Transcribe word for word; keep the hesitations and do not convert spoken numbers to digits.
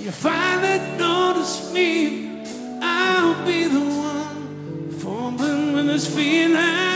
you finally notice me, I'll be the one fumbling with this feeling.